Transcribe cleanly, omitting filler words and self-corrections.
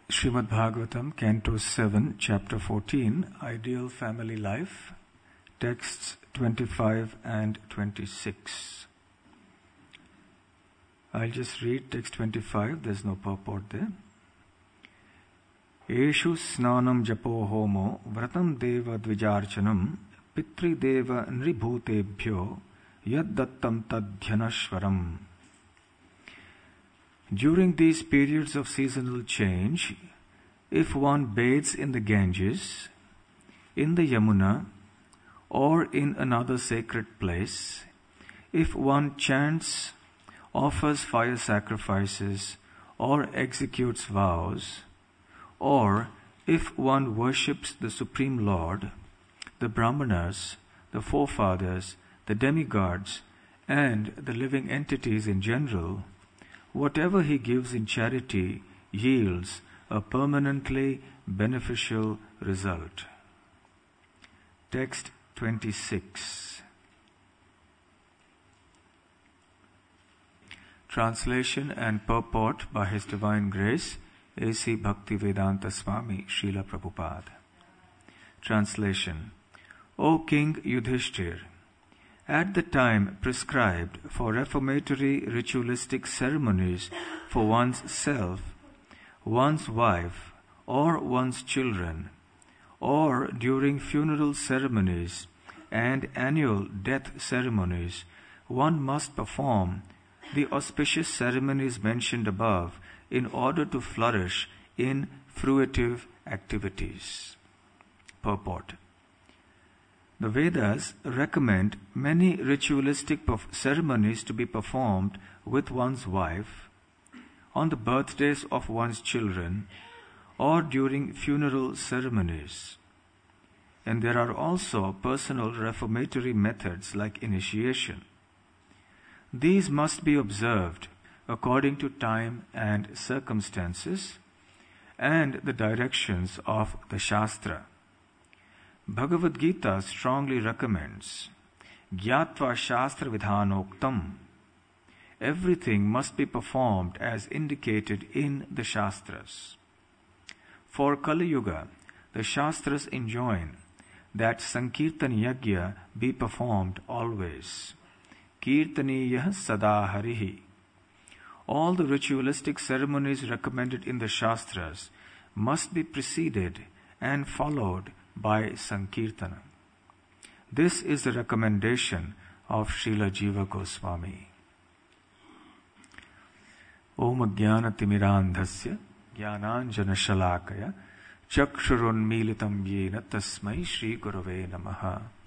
Srimad Bhagavatam, Canto 7, Chapter 14, Ideal Family Life, texts 25 and 26. I'll just read text 25, there's no purport there. Eshu snanam japo homo vratam deva dvijarchanam pitri deva nribhutebhyo yad dattam tadhyanashvaram. During these periods of seasonal change, if one bathes in the Ganges, in the Yamuna, or in another sacred place, if one chants, offers fire sacrifices, or executes vows, or if one worships the Supreme Lord, the Brahmanas, the forefathers, the demigods, and the living entities in general, whatever he gives in charity yields a permanently beneficial result. Text 26. Translation and purport by His Divine Grace, A.C. Bhaktivedanta Swami, Srila Prabhupada. Translation. O King Yudhishthir, at the time prescribed for reformatory ritualistic ceremonies for one's self, one's wife, or one's children, or during funeral ceremonies and annual death ceremonies, one must perform the auspicious ceremonies mentioned above in order to flourish in fruitive activities. Purport. The Vedas recommend many ritualistic ceremonies to be performed with one's wife, on the birthdays of one's children, or during funeral ceremonies. And there are also personal reformatory methods like initiation. These must be observed according to time and circumstances and the directions of the Shastra. Bhagavad Gita strongly recommends Gyatva Shastra Vidhanoktam. Everything must be performed as indicated in the Shastras. For Kali Yuga, the Shastras enjoin that Sankirtan Yajna be performed always. Kirtaniyah Sada Harihi. All the ritualistic ceremonies recommended in the Shastras must be preceded and followed by Sankirtana. This is the recommendation of Srila Jiva Goswami. Om Jnana Timirandhasya Jnananjana Shalakaya Chakshurunmilitam Yena Tasmai Shri Gurave Namaha.